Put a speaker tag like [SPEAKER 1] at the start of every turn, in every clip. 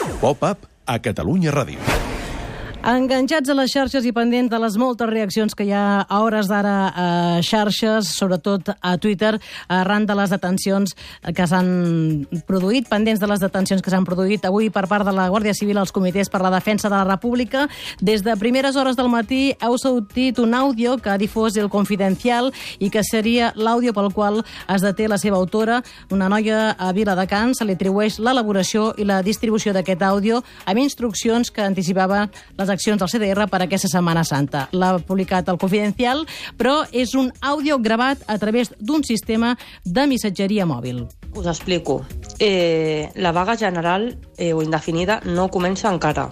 [SPEAKER 1] Pop-up a Catalunya Ràdio.
[SPEAKER 2] Enganxats a les xarxes i pendents de les moltes reaccions que hi ha a hores d'ara a xarxes, sobretot a Twitter, arran de les detencions que s'han produït, pendents de les detencions que s'han produït avui per part de la Guàrdia Civil als comitès per la defensa de la República. Des de primeres hores del matí heu sentit un àudio que ha difós El Confidencial i que seria l'àudio pel qual es deté la seva autora, una noia a Viladecans. Se li atribueix l'elaboració i la distribució d'aquest àudio amb instruccions que anticipava les accions del CDR per aquesta Setmana Santa. L'ha publicat El Confidencial, però és un àudio gravat a través d'un sistema de missatgeria mòbil.
[SPEAKER 3] Us explico. La vaga general o indefinida no comença encara.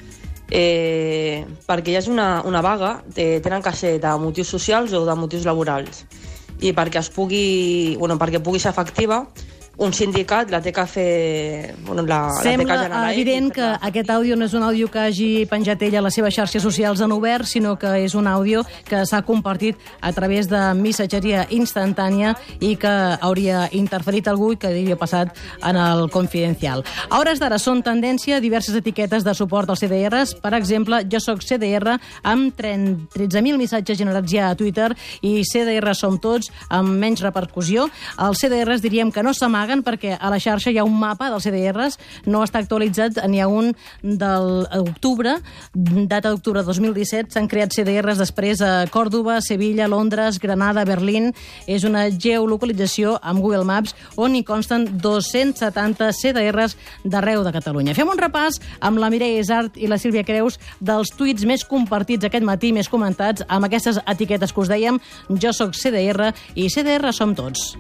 [SPEAKER 3] Perquè hi hagi una vaga, tenen que ser de motius socials o de motius laborals. I perquè pugui ser efectiva, un sindicat la té que fer...
[SPEAKER 2] Sembla evident que aquest àudio no és un àudio que hagi penjat ella a les seves xarxes socials en obert, sinó que és un àudio que s'ha compartit a través de missatgeria instantània i que hauria interferit algú i que hauria passat en El Confidencial. A hores d'ara són tendència diverses etiquetes de suport als CDRs. Per exemple, jo soc CDR amb 13.000 missatges generats ja a Twitter i CDR som tots amb menys repercussió. Els CDRs diríem que no s'amaguen perquè a la xarxa hi ha un mapa dels CDRs, no està actualitzat, n'hi ha un d'octubre, data d'octubre de 2017, s'han creat CDRs després a Còrdova, Sevilla, Londres, Granada, Berlín. És una geolocalització amb Google Maps on hi consten 270 CDRs d'arreu de Catalunya. Fem un repàs amb la Mireia Isart i la Sílvia Creus dels tuits més compartits aquest matí, més comentats, amb aquestes etiquetes que us dèiem, jo soc CDR i CDR som tots.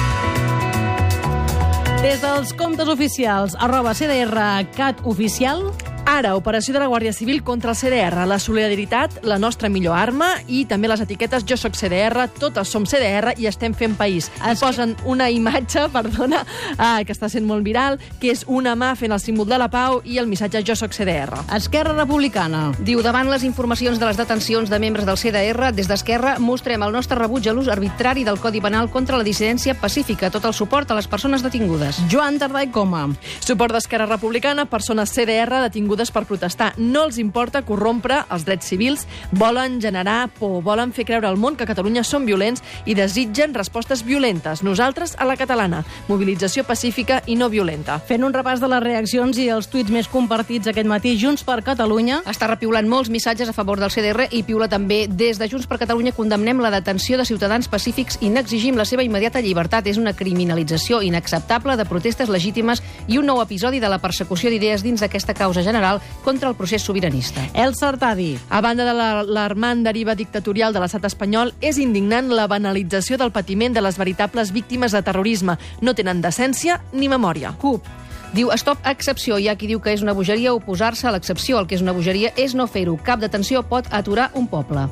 [SPEAKER 2] Des dels comptes oficials, @CDRCatOficial.
[SPEAKER 4] Ara, operació de la Guàrdia Civil contra el CDR, la solidaritat, la nostra millor arma, i també les etiquetes jo soc CDR, totes som CDR i estem fent país. Posen una imatge, que està sent molt viral, que és una mà fent el símbol de la pau i el missatge jo soc CDR.
[SPEAKER 2] Esquerra Republicana.
[SPEAKER 5] Diu, davant les informacions de les detencions de membres del CDR, des d'Esquerra mostrem el nostre rebuig a l'ús arbitrari del Codi Penal contra la dissidència pacífica, tot el suport a les persones detingudes.
[SPEAKER 2] Joan Tardà i Coma.
[SPEAKER 4] Suport d'Esquerra Republicana, persones CDR detingudes per protestar. No els importa corrompre els drets civils, volen generar por, volen fer creure al món que a Catalunya són violents i desitgen respostes violentes. Nosaltres, a la catalana, mobilització pacífica i no violenta.
[SPEAKER 2] Fent un repàs de les reaccions i els tuits més compartits aquest matí, Junts per Catalunya
[SPEAKER 5] està repiulant molts missatges a favor del CDR i piula també des de Junts per Catalunya condemnem la detenció de ciutadans pacífics i n'exigim la seva immediata llibertat. És una criminalització inacceptable de protestes legítimes i un nou episodi de la persecució d'idees dins d'aquesta causa general contra el procés sobiranista.
[SPEAKER 2] El Sartadi.
[SPEAKER 4] A banda de l'alarmant deriva dictatorial de l'estat espanyol, és indignant la banalització del patiment de les veritables víctimes de terrorisme. No tenen decència ni memòria.
[SPEAKER 2] CUP.
[SPEAKER 5] Diu, stop excepció. Hi ha qui diu que és una bogeria oposar-se a l'excepció. El que és una bogeria és no fer-ho. Cap detenció pot aturar un poble.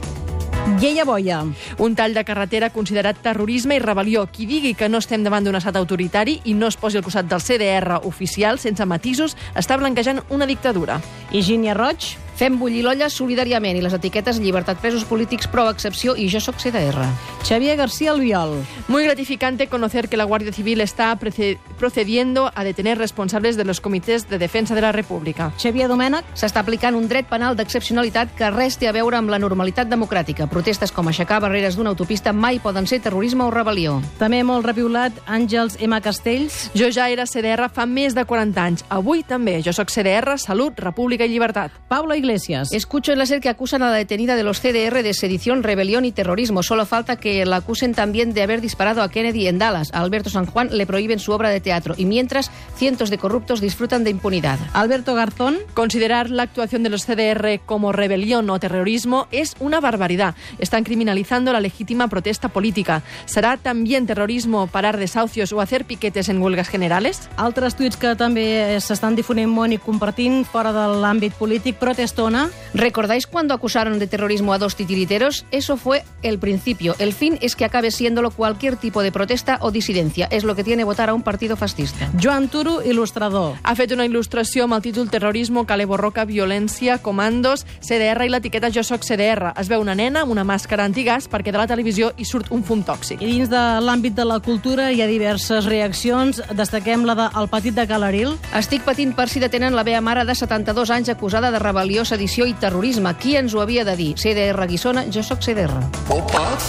[SPEAKER 2] Lleia Boia.
[SPEAKER 4] Un tall de carretera considerat terrorisme i rebel·lió. Qui digui que no estem davant d'un estat autoritari i no es posi al costat del CDR oficial sense matisos està blanquejant una dictadura.
[SPEAKER 2] Higínia Roig.
[SPEAKER 5] Fem bullir l'olla solidàriament i les etiquetes llibertat presos polítics, prou excepció i jo soc CDR.
[SPEAKER 2] Xavier García Albiol.
[SPEAKER 4] Muy gratificante conocer que la Guardia Civil está procediendo a detener responsables de los comités de defensa de la República.
[SPEAKER 2] Xavier Domènech.
[SPEAKER 5] S'està aplicant un dret penal d'excepcionalitat que res té a veure amb la normalitat democràtica. Protestes com aixecar barreres d'una autopista mai poden ser terrorisme o rebel·lió.
[SPEAKER 2] També molt repiulat, Àngels M. Castells.
[SPEAKER 4] Jo ja era CDR fa més de 40 anys. Avui també. Jo soc CDR, Salut, República i Llibertat.
[SPEAKER 2] Paula Iglesias.
[SPEAKER 5] Escucho en la SER que acusan a la detenida de los CDR de sedición, rebelión y terrorismo. Solo falta que la acusen también de haber disparado a Kennedy en Dallas. A Alberto San Juan le prohíben su obra de teatro. Y mientras, cientos de corruptos disfrutan de impunidad.
[SPEAKER 2] Alberto Garzón.
[SPEAKER 4] Considerar la actuación de los CDR como rebelión o terrorismo es una barbaridad. Están criminalizando la legítima protesta política. ¿Será también terrorismo parar desahucios o hacer piquetes en huelgas generales?
[SPEAKER 2] Altres tuits que també s'estan difonint molt i compartint fora de l'àmbit polític. Protest estona.
[SPEAKER 5] ¿Recordáis cuando acusaron de terrorismo a 2 titiriteros? Eso fue el principio. El fin es que acabe siéndolo cualquier tipo de protesta o disidencia. Es lo que tiene votar a un partido fascista.
[SPEAKER 2] Joan Turo, il·lustrador.
[SPEAKER 4] Ha fet una il·lustració amb el títol Terrorismo, Cale Borroca, Violència, Comandos, CDR i l'etiqueta Jo soc CDR. Es veu una nena amb una màscara antigàs perquè de la televisió hi surt un fum tòxic.
[SPEAKER 2] I dins de l'àmbit de la cultura hi ha diverses reaccions. Destaquem la de El Petit de Calaril.
[SPEAKER 5] Estic patint per si detenen la meva mare de 72 anys acusada de rebel·lió, sedició i terrorisme. Qui ens ho havia de dir? CDR Guissona, Jo soc CDR.
[SPEAKER 1] Opa!